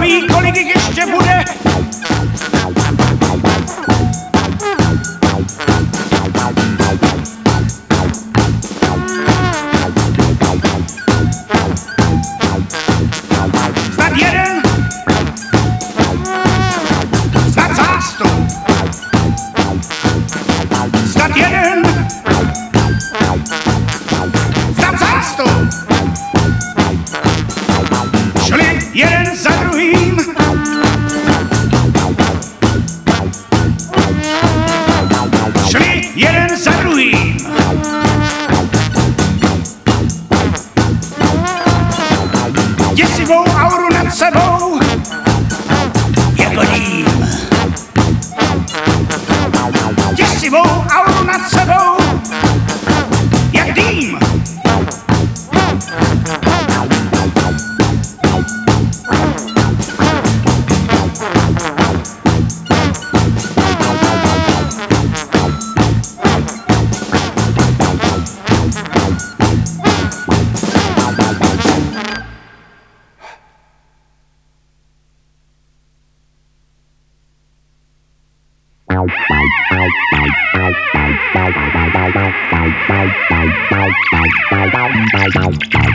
neví, kolik jich ještě bude. Snad jeden, snad zástup, snad jeden, snad zástup. Šli jeden za druhým, šli jeden za druhým. Děsivou auru nad sebou jako dým. Děsivou auru nad sebou jak dým. Bye.